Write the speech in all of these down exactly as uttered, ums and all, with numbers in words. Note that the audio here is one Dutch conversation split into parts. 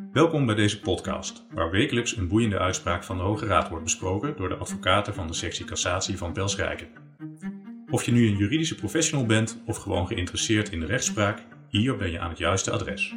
Welkom bij deze podcast, waar wekelijks een boeiende uitspraak van de Hoge Raad wordt besproken door de advocaten van de sectie Cassatie van Pels-Rijken. Of je nu een juridische professional bent of gewoon geïnteresseerd in de rechtspraak, hier ben je aan het juiste adres.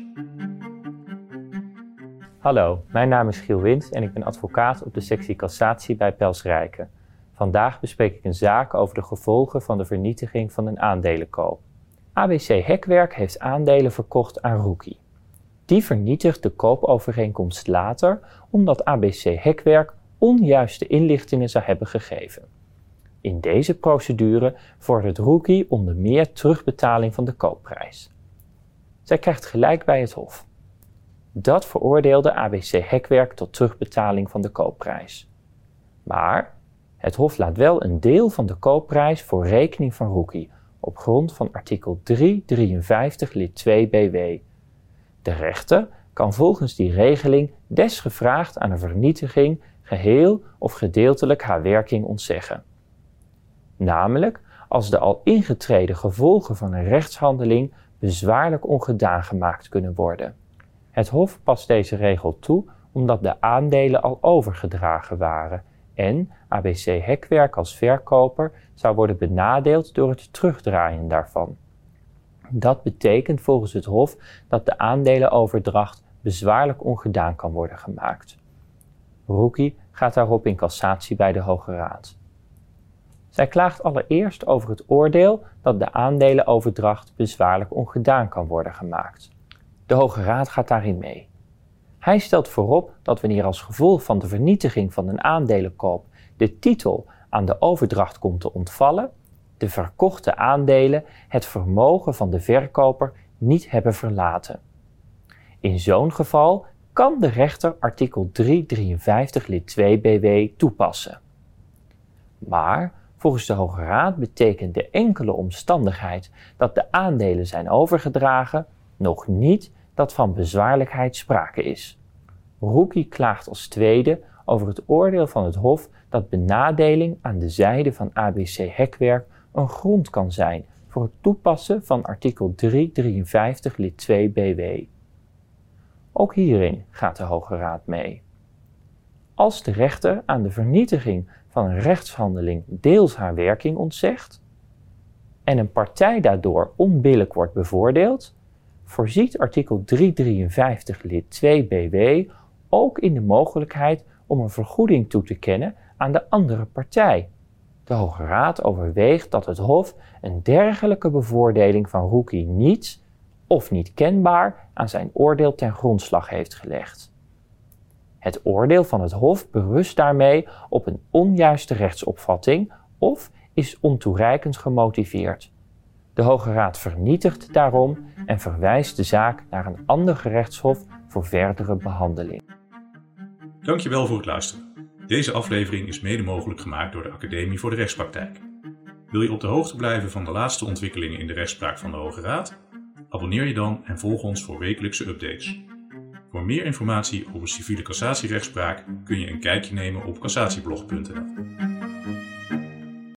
Hallo, mijn naam is Giel Wins en ik ben advocaat op de sectie Cassatie bij Pels-Rijken. Vandaag bespreek ik een zaak over de gevolgen van de vernietiging van een aandelenkoop. A B C Hekwerk heeft aandelen verkocht aan Rookie. Die vernietigt de koopovereenkomst later omdat A B C Hekwerk onjuiste inlichtingen zou hebben gegeven. In deze procedure vordert Rookie onder meer terugbetaling van de koopprijs. Zij krijgt gelijk bij het Hof. Dat veroordeelde A B C Hekwerk tot terugbetaling van de koopprijs. Maar het Hof laat wel een deel van de koopprijs voor rekening van Rookie op grond van artikel driehonderddrieënvijftig lid twee B W. De rechter kan volgens die regeling desgevraagd aan een vernietiging geheel of gedeeltelijk haar werking ontzeggen. Namelijk als de al ingetreden gevolgen van een rechtshandeling bezwaarlijk ongedaan gemaakt kunnen worden. Het Hof past deze regel toe omdat de aandelen al overgedragen waren en A B C Hekwerk als verkoper zou worden benadeeld door het terugdraaien daarvan. Dat betekent volgens het Hof dat de aandelenoverdracht bezwaarlijk ongedaan kan worden gemaakt. Rookie gaat daarop in cassatie bij de Hoge Raad. Zij klaagt allereerst over het oordeel dat de aandelenoverdracht bezwaarlijk ongedaan kan worden gemaakt. De Hoge Raad gaat daarin mee. Hij stelt voorop dat wanneer als gevolg van de vernietiging van een aandelenkoop de titel aan de overdracht komt te ontvallen, de verkochte aandelen het vermogen van de verkoper niet hebben verlaten. In zo'n geval kan de rechter artikel driehonderddrieënvijftig lid twee B W toepassen. Maar volgens de Hoge Raad betekent de enkele omstandigheid dat de aandelen zijn overgedragen nog niet dat van bezwaarlijkheid sprake is. Rookie klaagt als tweede over het oordeel van het Hof dat benadeling aan de zijde van A B C Hekwerk een grond kan zijn voor het toepassen van artikel driehonderddrieënvijftig lid twee B W. Ook hierin gaat de Hoge Raad mee. Als de rechter aan de vernietiging van een rechtshandeling deels haar werking ontzegt en een partij daardoor onbillijk wordt bevoordeeld, voorziet artikel driehonderddrieënvijftig lid twee B W ook in de mogelijkheid om een vergoeding toe te kennen aan de andere partij. De Hoge Raad overweegt dat het Hof een dergelijke bevoordeling van Rookie niet of niet kenbaar aan zijn oordeel ten grondslag heeft gelegd. Het oordeel van het Hof berust daarmee op een onjuiste rechtsopvatting of is ontoereikend gemotiveerd. De Hoge Raad vernietigt daarom en verwijst de zaak naar een ander gerechtshof voor verdere behandeling. Dankjewel voor het luisteren. Deze aflevering is mede mogelijk gemaakt door de Academie voor de Rechtspraktijk. Wil je op de hoogte blijven van de laatste ontwikkelingen in de rechtspraak van de Hoge Raad? Abonneer je dan en volg ons voor wekelijkse updates. Voor meer informatie over civiele cassatierechtspraak kun je een kijkje nemen op cassatieblog punt n l.